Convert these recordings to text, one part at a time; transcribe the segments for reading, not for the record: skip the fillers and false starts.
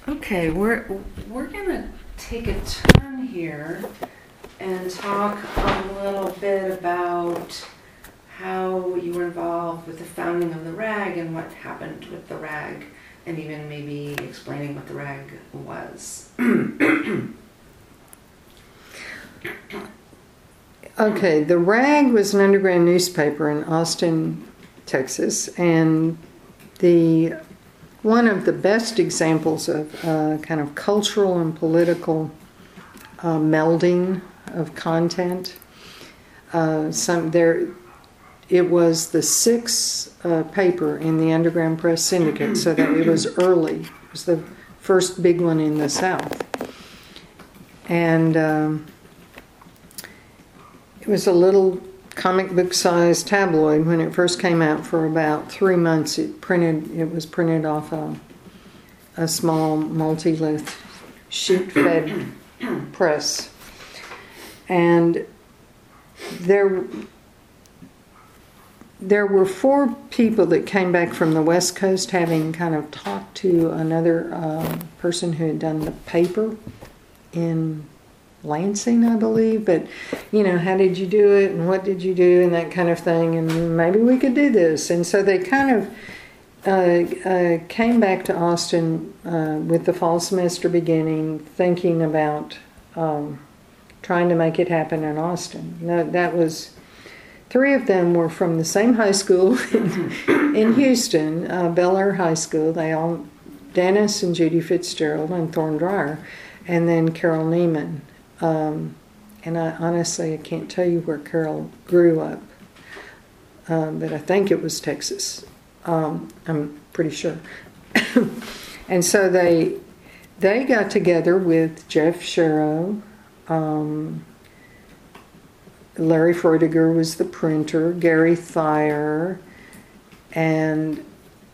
Okay, we're gonna take a turn here and talk a little bit about how you were involved with the founding of the RAG and what happened with the RAG, and even maybe explaining what the RAG was. Okay, the RAG was an underground newspaper in Austin, Texas, and one of the best examples of kind of cultural and political melding of content. It was the sixth paper in the Underground Press Syndicate, so that it was early. It was the first big one in the South. And it was a little comic book sized tabloid when it first came out. For about 3 months it was printed off a small multi-lith sheet fed press. And there were 4 people that came back from the West Coast, having kind of talked to another person who had done the paper in Lansing, I believe. But, how did you do it, and what did you do, and that kind of thing, and maybe we could do this. And so they kind of came back to Austin with the fall semester beginning, thinking about trying to make it happen in Austin. That was 3 of them were from the same high school in Houston, Bel Air High School. Dennis and Judy Fitzgerald and Thorne Dreyer, and then Carol Neiman. And I can't tell you where Carol grew up, but I think it was Texas. I'm pretty sure. And so they got together with Jeff Sharrow. Larry Freudiger was the printer, Gary Thayer, and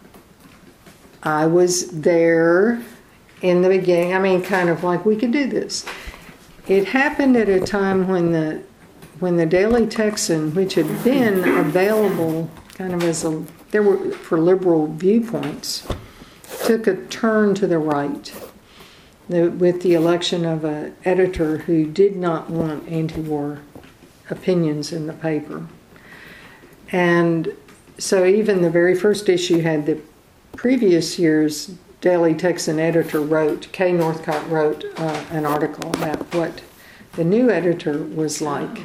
I was there in the beginning. I mean, kind of like, we could do this. It happened at a time when the Daily Texan, which had been available kind of for liberal viewpoints, took a turn to the right with the election of an editor who did not want anti-war opinions in the paper. And so even the very first issue had the previous year's Daily Texan editor Kay Northcott wrote an article about what the new editor was like.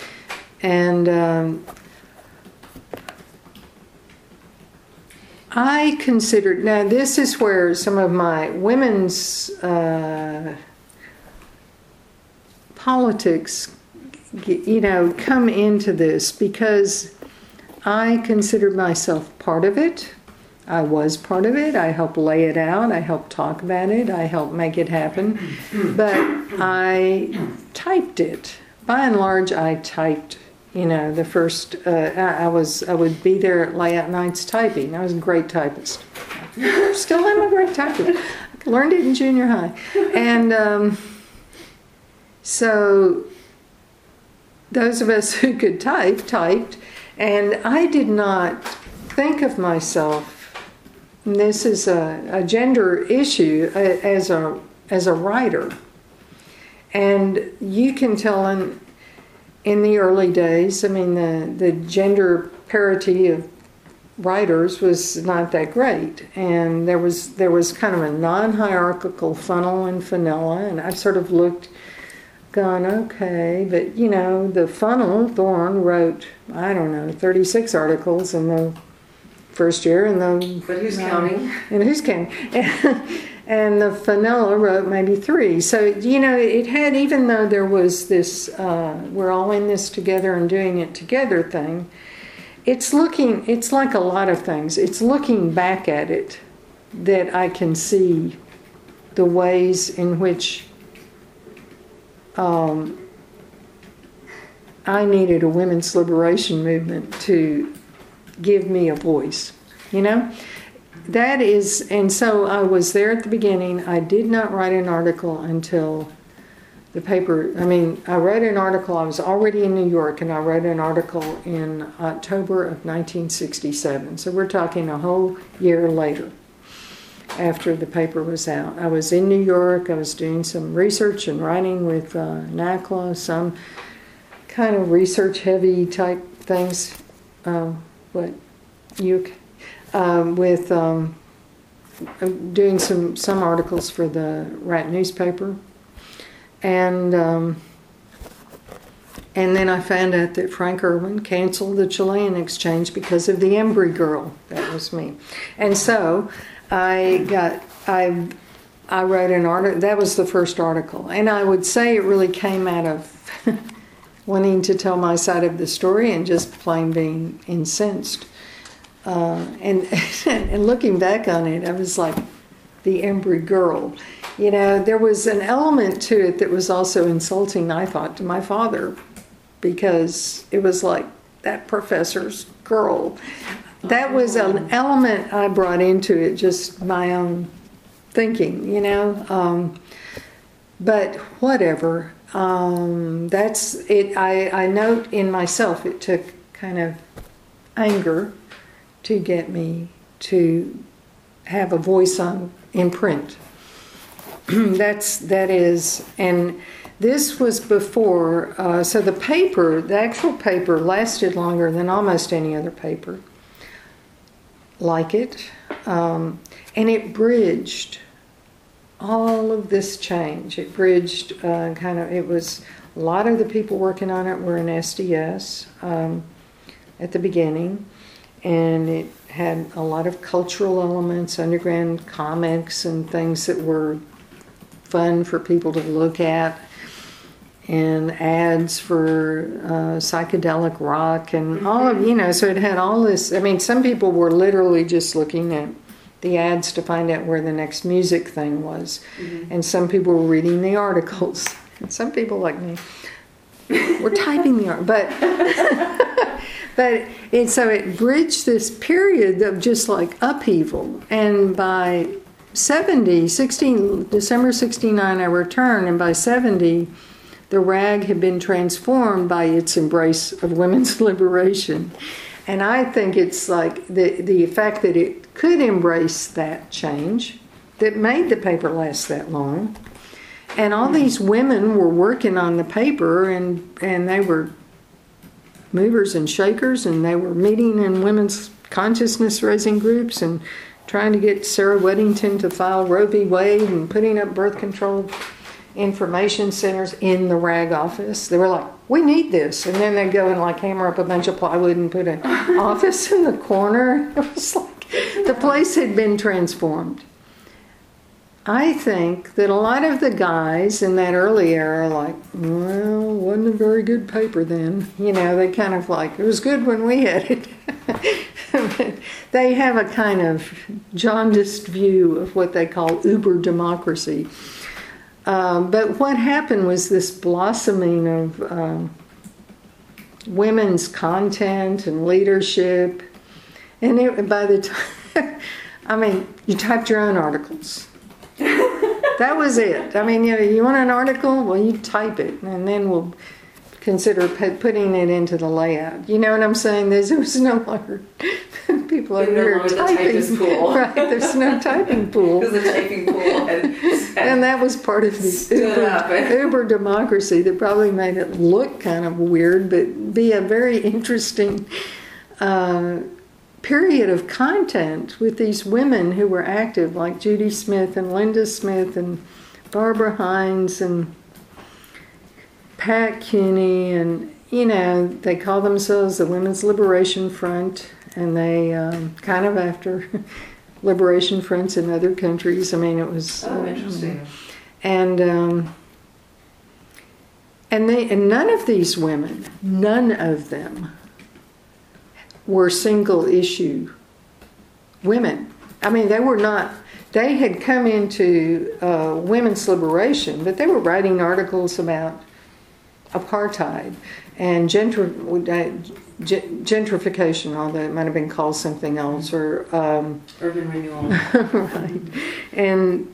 And I considered, now this is where some of my women's politics come into this, because I considered myself part of it. I was part of it. I helped lay it out. I helped talk about it. I helped make it happen. But I typed it. By and large, I typed, the first, I would be there at layout nights typing. I was a great typist. Still am a great typist. I learned it in junior high. And so those of us who could type, typed. And I did not think of myself, and this is a gender issue, as a writer. And you can tell in the early days, I mean, the gender parity of writers was not that great. And there was kind of a non-hierarchical funnel and vanilla, and I sort of gone, okay, but the funnel, Thorne wrote, 36 articles in the first year, but who's counting? And who's counting? And the vanilla wrote maybe 3. So it had, even though there was this we're all in this together and doing it together thing, it's like a lot of things. It's looking back at it that I can see the ways in which I needed a women's liberation movement to give me a voice, That is, and so I was there at the beginning. I did not write an article until the paper, I wrote an article, I was already in New York, and I wrote an article in October of 1967. So we're talking a whole year later. after the paper was out. I was in New York. I was doing some research and writing with NACLA, some kind of research-heavy type things. With doing some articles for the Rat newspaper, and then I found out that Frank Erwin canceled the Chilean exchange because of the Embry girl. That was me, and so I wrote an article. That was the first article, and I would say it really came out of wanting to tell my side of the story and just plain being incensed. And looking back on it, I was like, the Embry girl. You know, there was an element to it that was also insulting, I thought, to my father, because it was like, that professor's girl. That was an element I brought into it, just my own thinking, you know. But whatever. That's it. I note in myself it took kind of anger to get me to have a voice in print. that is, and this was before. So the actual paper, lasted longer than almost any other paper like it, and it bridged all of this change. It bridged it was, a lot of the people working on it were in SDS at the beginning, and it had a lot of cultural elements, underground comics and things that were fun for people to look at, and ads for psychedelic rock and all of, you know, so it had all this. I mean, some people were literally just looking at the ads to find out where the next music thing was. Mm-hmm. And some people were reading the articles. And some people like me were typing the art. But it bridged this period of just like upheaval. And by December 69, I returned, and by 70, the rag had been transformed by its embrace of women's liberation. And I think it's like the fact that it could embrace that change that made the paper last that long. And all these women were working on the paper, and they were movers and shakers, and they were meeting in women's consciousness raising groups and trying to get Sarah Weddington to file Roe v. Wade and putting up birth control information centers in the rag office. They were like, we need this. And then they'd go and like hammer up a bunch of plywood and put an office in the corner. It was like the place had been transformed. I think that a lot of the guys in that early era are like, well, wasn't a very good paper then. You know, they kind of like, it was good when we had it. They have a kind of jaundiced view of what they call uber democracy. But what happened was this blossoming of women's content and leadership. And by the time, I mean, you typed your own articles. That was it. I mean, you want an article? Well, you type it, and then we'll consider putting it into the layout. You know what I'm saying? There was no longer people over here typing. Pool. Right, there's no typing pool. Because the typing pool and that was part of the uber democracy that probably made it look kind of weird, but be a very interesting period of content with these women who were active, like Judy Smith and Linda Smith and Barbara Hines and Pat Cooney, and you know, they call themselves the Women's Liberation Front, and they kind of after liberation fronts in other countries. I mean, it was interesting. And none of these women, none of them, were single issue women. I mean, they were not. They had come into women's liberation, but they were writing articles about apartheid and gentrification, although it might have been called something else, or urban renewal. Right. And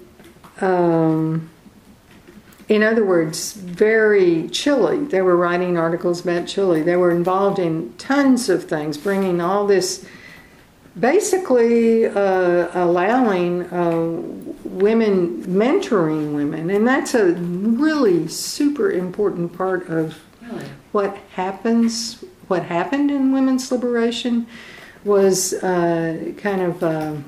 in other words, very Chile. They were writing articles about Chile. They were involved in tons of things, bringing all this basically allowing women, mentoring women, and that's a really super important part of Really? what happened in women's liberation was kind of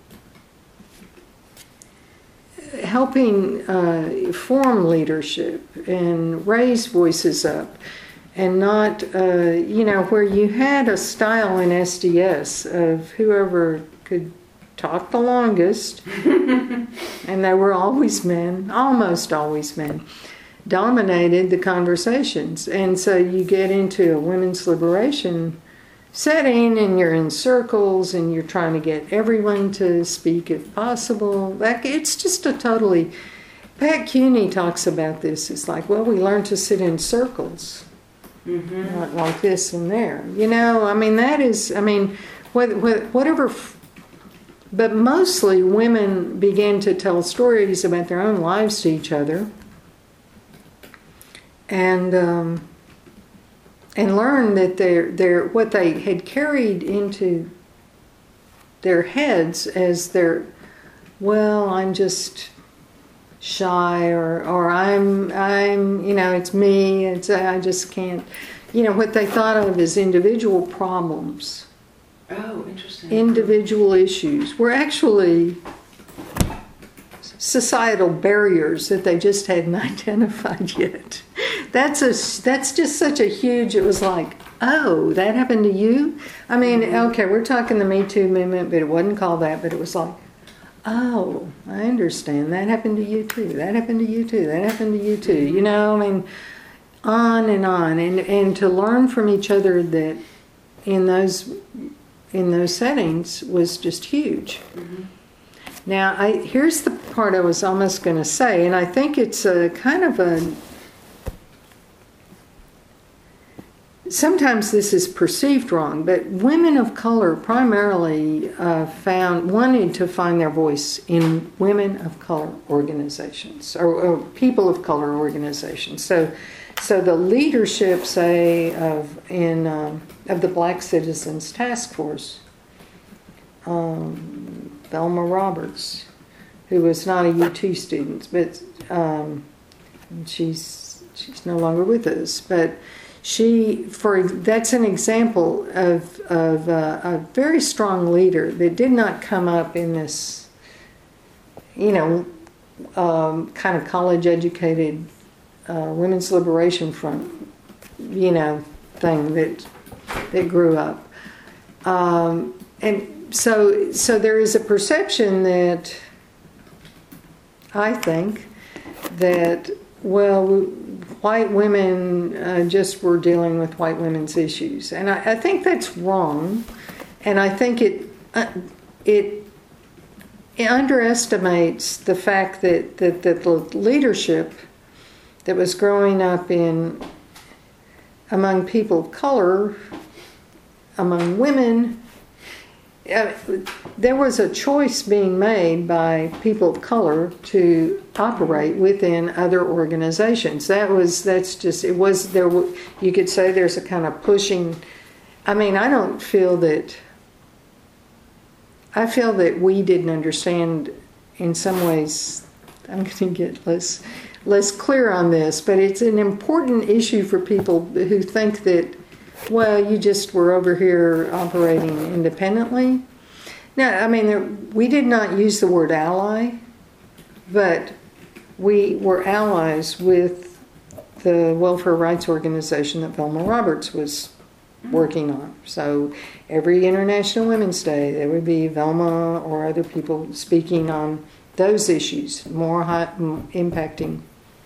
helping form leadership and raise voices up, and not, where you had a style in SDS of whoever could talk the longest, and they were always men, almost always men, dominated the conversations. And so you get into a women's liberation setting and you're in circles and you're trying to get everyone to speak if possible. Like, it's just a totally... Pat Cuny talks about this. It's like, well, we learn to sit in circles. Mm-hmm. Not like this and there. That is, whatever... But mostly women began to tell stories about their own lives to each other. And learn that their what they had carried into their heads as their, well, I'm just shy, or I'm it's me, I just can't, what they thought of as individual problems. Oh, interesting. Individual issues were actually societal barriers that they just hadn't identified yet. That's just such a huge, it was like, oh, that happened to you? Okay, we're talking the Me Too movement, but it wasn't called that, but it was like, oh, I understand, that happened to you too, that happened to you too, that happened to you too, on, and to learn from each other that in those settings was just huge. Mm-hmm. Now, here's the part I was almost going to say, and I think it's a kind of a... Sometimes this is perceived wrong, but women of color primarily wanted to find their voice in women of color organizations, or people of color organizations. So the leadership, say, of the Black Citizens Task Force, Velma Roberts, who was not a UT student, but she's no longer with us. But that's an example of a very strong leader that did not come up in this, kind of college-educated women's liberation front, thing that grew up, and. So there is a perception that, I think, that, well, white women just were dealing with white women's issues. And I think that's wrong. And I think it underestimates the fact that the leadership that was growing up among people of color, among women, there was a choice being made by people of color to operate within other organizations. That's just it was there. You could say there's a kind of pushing. I don't feel that. I feel that we didn't understand. In some ways, I'm going to get less clear on this, but it's an important issue for people who think that, well, you just were over here operating independently. Now, we did not use the word ally, but we were allies with the welfare rights organization that Velma Roberts was working on. So every International Women's Day, there would be Velma or other people speaking on those issues, more impacting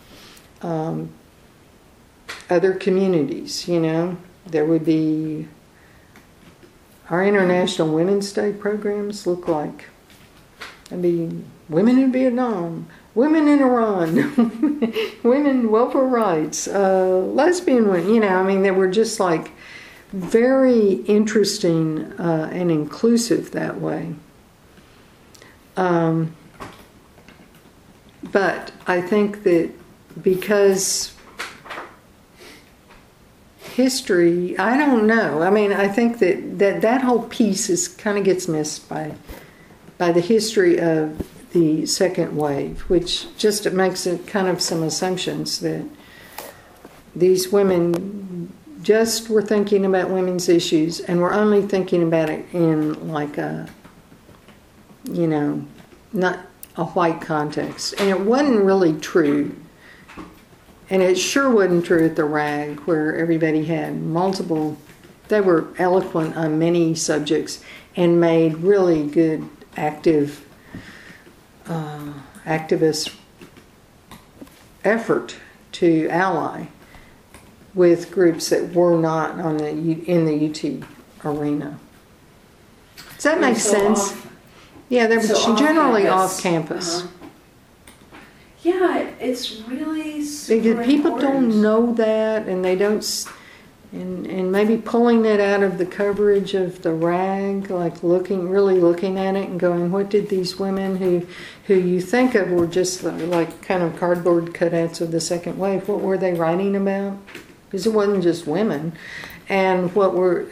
other communities, There would be... Our International Women's Day programs look like... It'd be women in Vietnam, women in Iran, women welfare rights, lesbian women, they were just like very interesting and inclusive that way. But I think that because history, I don't know. I mean, I think that whole piece is kind of gets missed by the history of the second wave, which just makes it kind of some assumptions that these women just were thinking about women's issues and were only thinking about it in like a, not a white context. And it wasn't really true. And it sure wasn't true at the RAG, where everybody had multiple, they were eloquent on many subjects and made really good activist effort to ally with groups that were not in the UT arena. Does that make sense? Yeah, they're generally off campus. Uh-huh. Yeah, it's really super because people important. don't know that, and they don't, and maybe pulling it out of the coverage of the RAG, like really looking at it and going, what did these women who you think of were just like kind of cardboard cutouts of the second wave, what were they writing about? Because it wasn't just women, and what were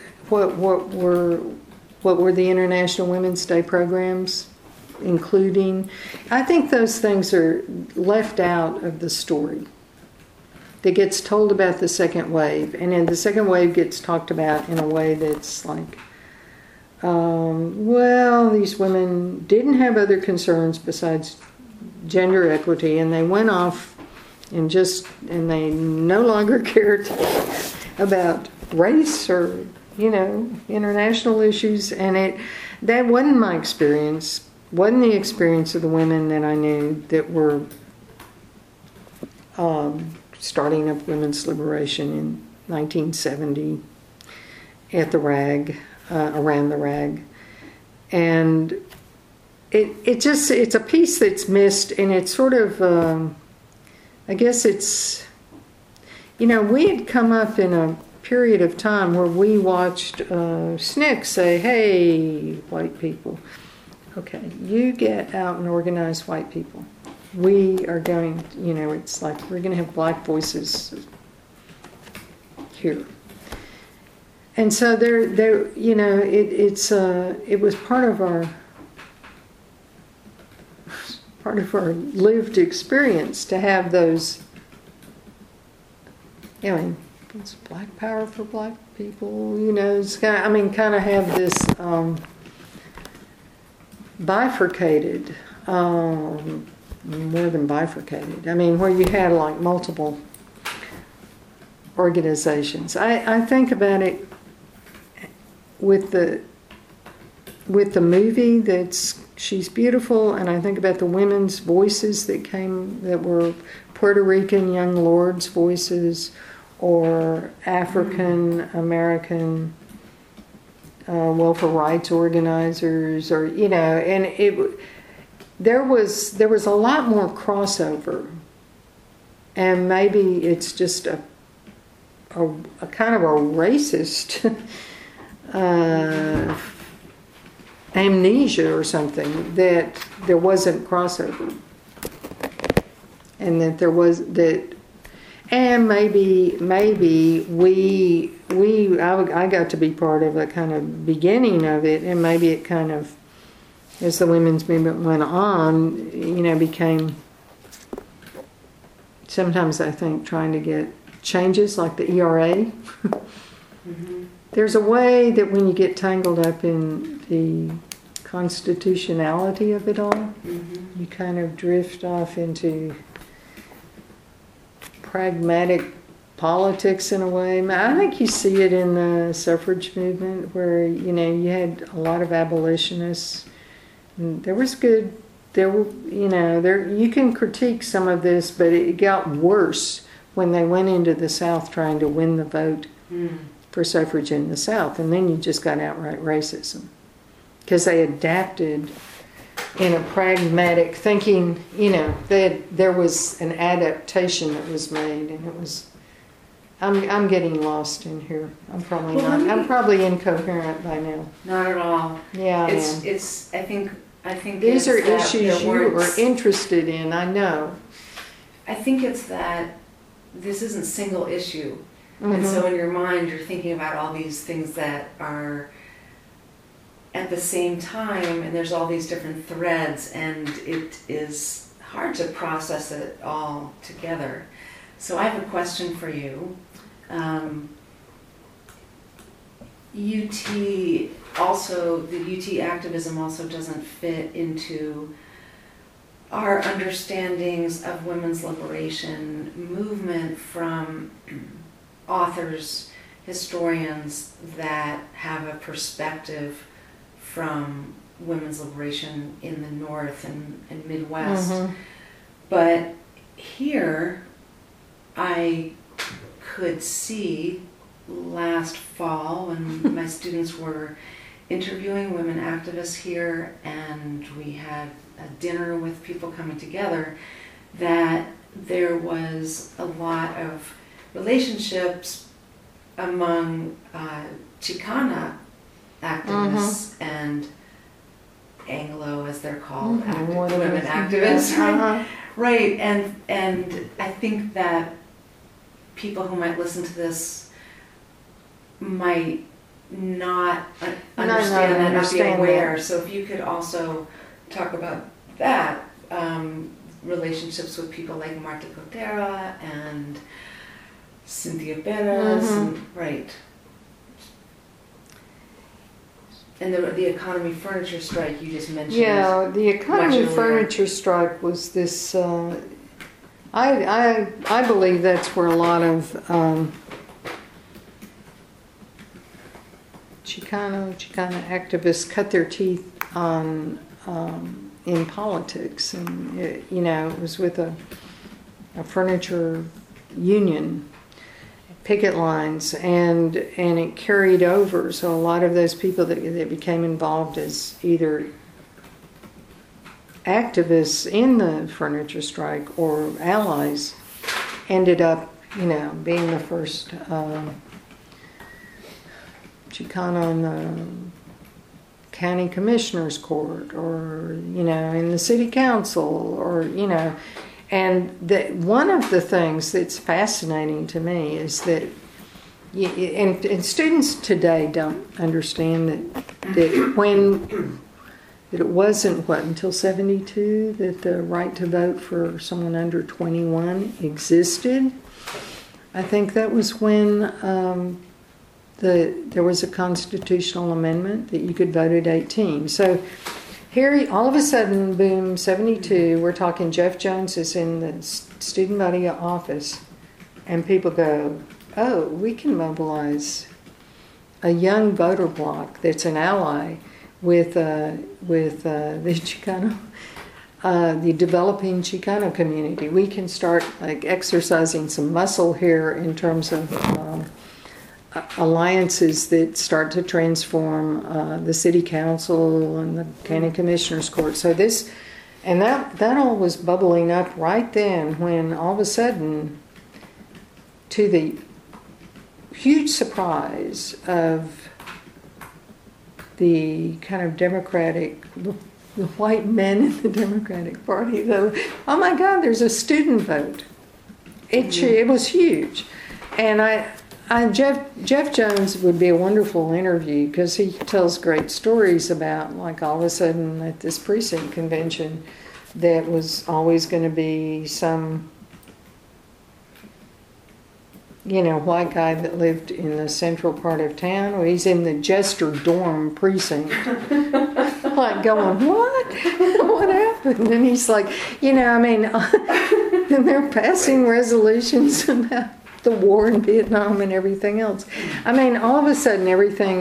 the International Women's Day programs including? I think those things are left out of the story that gets told about the second wave, and then the second wave gets talked about in a way that's like, well, these women didn't have other concerns besides gender equity, and they went off and they no longer cared about race or international issues. And that wasn't my experience, wasn't the experience of the women that I knew that were starting up women's liberation in 1970 at the RAG, around the RAG. And it's a piece that's missed, and it's sort of, I guess it's, we had come up in a period of time where we watched SNCC say, hey, white people, okay, you get out and organize white people. We are going, it's like we're going to have black voices here. And so it was part of our lived experience to have those, it's black power for black people, it's kind of have this bifurcated, more than bifurcated. Where you had like multiple organizations. I think about it with the movie that's She's Beautiful, and I think about the women's voices that were Puerto Rican young lords' voices, or African American welfare rights organizers, or and there was a lot more crossover, and maybe it's just a kind of a racist amnesia or something, that there wasn't crossover, and that there was that. And maybe I got to be part of a kind of beginning of it, and maybe it kind of, as the women's movement went on, became, sometimes I think, trying to get changes like the ERA. Mm-hmm. There's a way that when you get tangled up in the constitutionality of it all, mm-hmm. you kind of drift off into pragmatic politics in a way. I think you see it in the suffrage movement, where you had a lot of abolitionists. And there were you can critique some of this, but it got worse when they went into the South trying to win the vote for suffrage in the South, and then you just got outright racism because they adapted in a pragmatic thinking. There was an adaptation that was made, and it was. I'm getting lost in here. I'm probably not. I'm probably incoherent by now. Not at all. Yeah. It's. I think. These are issues you are interested in. I know. I think it's that this isn't single issue. And so in your mind, you're thinking about all these things that are at the same time, and there's all these different threads, and it is hard to process it all together. So I have a question for you. UT also, the UT activism also doesn't fit into our understandings of women's liberation movement from authors, historians that have a perspective from women's liberation in the North and Midwest. But here, I could see last fall when my students were interviewing women activists here, and we had a dinner with people coming together, that there was a lot of relationships among Chicana activists and Anglo, as they're called, women activists, right? Right, and I think that people who might listen to this might not understand that, not be aware. So if you could also talk about that, relationships with people like Marta Cotera and Cynthia Perez, and, right. And the economy furniture strike you just mentioned. Yeah, the economy furniture strike was this. I believe that's where a lot of Chicana activists cut their teeth on in politics, and it was with a furniture union, picket lines, and it carried over. So a lot of those people that became involved as either activists in the furniture strike or allies ended up, being the first Chicana on the county commissioner's court, or in the city council, or and one of the things that's fascinating to me is that, and students today don't understand that it wasn't until 1972 that the right to vote for someone under 21 existed. I think that was when there was a constitutional amendment that you could vote at 18. So here, all of a sudden, boom, 1972, we're talking Jeff Jones is in the student body office, and people go, oh, we can mobilize a young voter bloc that's an ally with the Chicano, the developing Chicano community. We can start exercising some muscle here in terms of alliances that start to transform the city council and the county commissioner's court. So that all was bubbling up right then, when all of a sudden, to the huge surprise of the kind of Democratic, the white men in the Democratic Party, though, oh my God, there's a student vote. It was huge. And Jeff Jones would be a wonderful interview, because he tells great stories about, all of a sudden at this precinct convention, that was always going to be some white guy that lived in the central part of town. Well, he's in the Jester Dorm precinct. Going, what? What happened? And he's like, and they're passing resolutions about the war in Vietnam and everything else. All of a sudden everything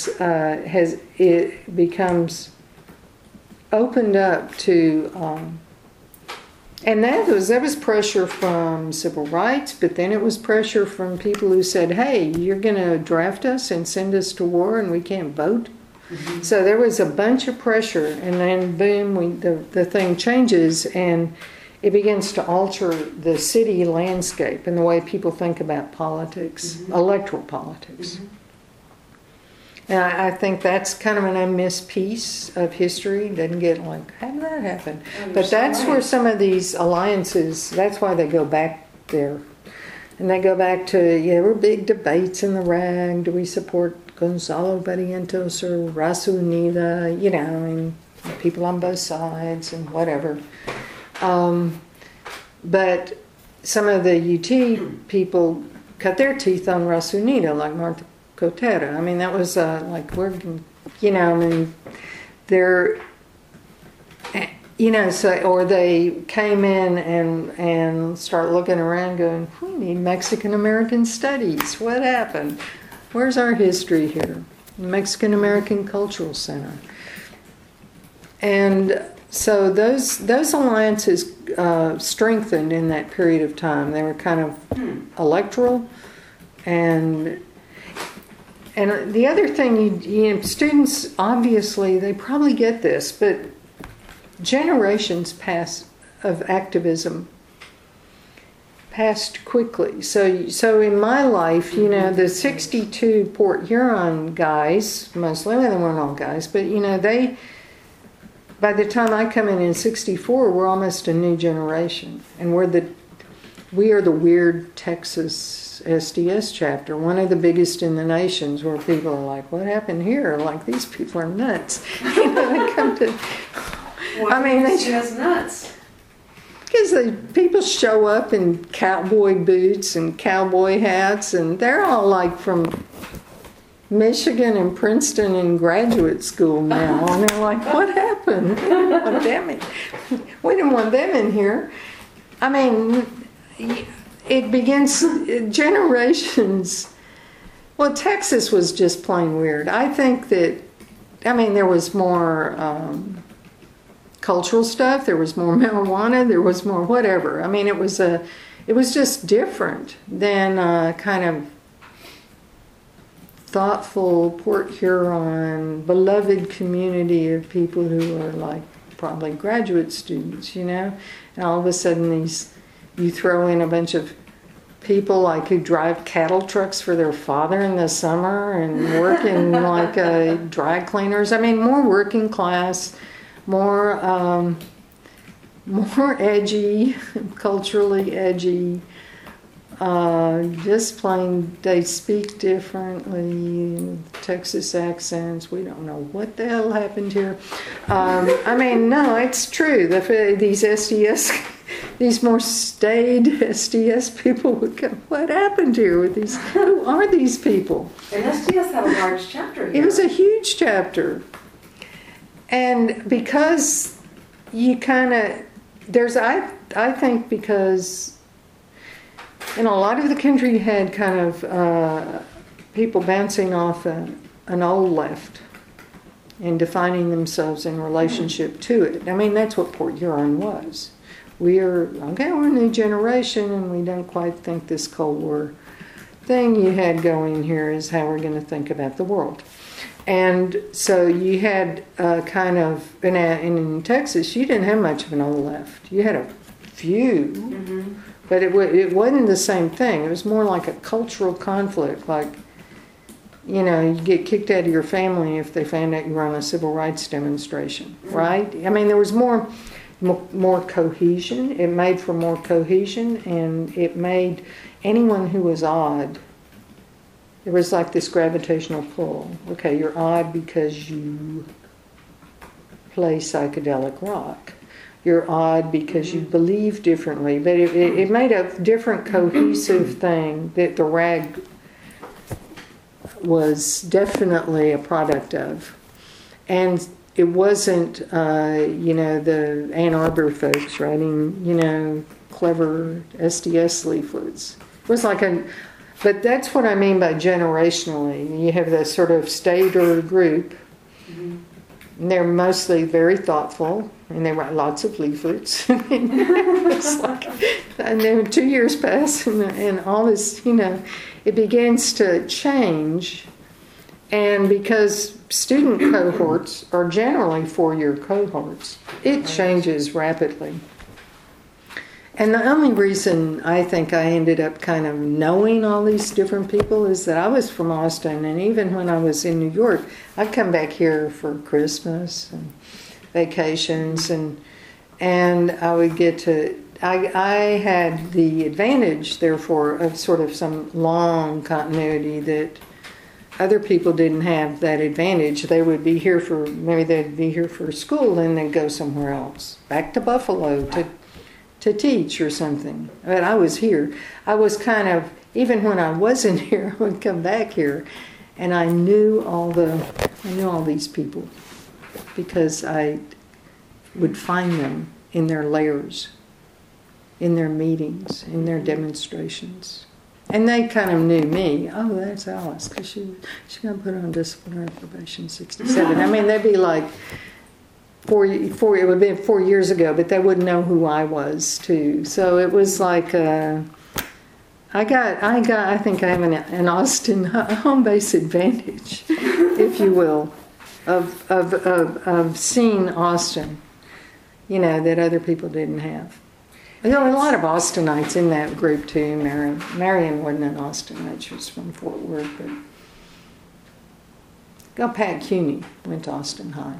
it becomes opened up to, and that was pressure from civil rights, but then it was pressure from people who said, hey, you're going to draft us and send us to war and we can't vote. Mm-hmm. So there was a bunch of pressure, and then boom, the thing changes, and it begins to alter the city landscape and the way people think about politics, electoral politics. And I think that's kind of an unmissed piece of history. It doesn't get how did that happen? But that's where some of these alliances, that's why they go back there. And they go back to, there were big debates in the RAG. Do we support Gonzalo Barrientos or Raza Unida? And people on both sides and whatever. But some of the UT people cut their teeth on Raza Unida, like Martha Cotera. I mean, that was they're, or they came in and start looking around going, we need Mexican American studies. What happened? Where's our history here? Mexican American Cultural Center. And so those alliances strengthened in that period of time. They were kind of electoral. And the other thing, students, obviously, they probably get this, but generations of activism passed quickly. So in my life, the 62 Port Huron guys, mostly, they weren't all guys, but they, by the time I come in 64, we're almost a new generation. And we are the weird Texas SDS chapter, one of the biggest in the nations, where people are like, what happened here? Like, these people are nuts. They come to... They just nuts. Because people show up in cowboy boots and cowboy hats, and they're all like from Michigan and Princeton and graduate school now. And they're like, what happened? We didn't want them in here. I mean, it begins generations. Well, Texas was just plain weird. I think that, there was more cultural stuff, there was more marijuana, there was more whatever. It was just different than kind of thoughtful Port Huron, beloved community of people who are like probably graduate students, And all of a sudden you throw in a bunch of people like who drive cattle trucks for their father in the summer and work in like dry cleaners. More working class, more edgy, culturally edgy. Just plain, they speak differently, Texas accents. We don't know what the hell happened here. No, it's true. These SDS, these more staid SDS people would go, what happened here with these? Who are these people? And SDS had a large chapter here. It was a huge chapter. And because you kind of, I think because in a lot of the country you had kind of people bouncing off an old left and defining themselves in relationship to it. That's what Port Huron was. We're a new generation and we don't quite think this Cold War thing you had going here is how we're going to think about the world. And so you had kind of, and in Texas, you didn't have much of an old left. You had a few, but it wasn't the same thing. It was more like a cultural conflict, like, you get kicked out of your family if they found out you were on a civil rights demonstration, right? There was more cohesion. It made for more cohesion, and it made anyone who was odd, there was like this gravitational pull. Okay, you're odd because you play psychedelic rock. You're odd because you believe differently. But it made a different cohesive thing that the RAG was definitely a product of. And it wasn't, the Ann Arbor folks writing, clever SDS leaflets. It was like but that's what I mean by generationally. You have this sort of state or group, and they're mostly very thoughtful, and they write lots of leaflets. It's like, and then 2 years pass, and all this, it begins to change. And because student cohorts are generally 4-year cohorts, it changes rapidly. And the only reason I think I ended up kind of knowing all these different people is that I was from Austin, and even when I was in New York, I'd come back here for Christmas and vacations, and I would get to I had the advantage, therefore, of sort of some long continuity that other people didn't have that advantage. They would be here for, maybe they'd be here for school and then go somewhere else, back to Buffalo to teach or something. But I was here. I was kind of, even when I wasn't here, I would come back here, and I knew all these people because I would find them in their lairs, in their meetings, in their demonstrations. And they kind of knew me. Oh, that's Alice, because she got put on disciplinary probation 67. I mean, they'd be like, it would have been 4 years ago, but they wouldn't know who I was, too. So it was like, I think I have an Austin home base advantage, if you will, of seeing Austin, that other people didn't have. There were a lot of Austinites in that group too. Marion wasn't an Austinite; she was from Fort Worth. But Pat Cuney went to Austin High,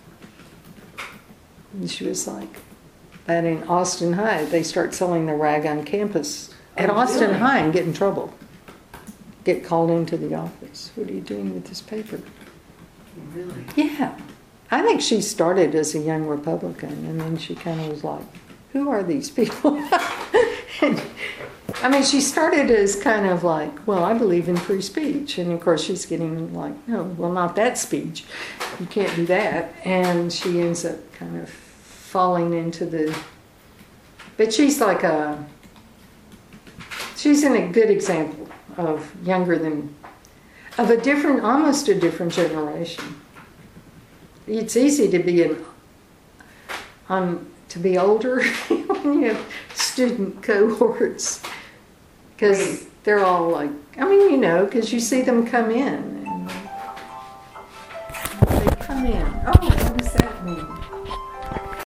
and she was like, "That in Austin High, they start selling the rag on campus at Austin High and get in trouble. Get called into the office. What are you doing with this paper?" Really? Yeah, I think she started as a young Republican, and then she kind of was like, who are these people? And, I mean, she started as kind of like, well, I believe in free speech. And of course, she's getting like, no, well, not that speech. You can't do that. And she ends up kind of falling into but she's like she's in a good example of almost a different generation. It's easy to be to be older when you have student cohorts, because they're all like, because you see them come in, and they come in. Oh, what does that mean?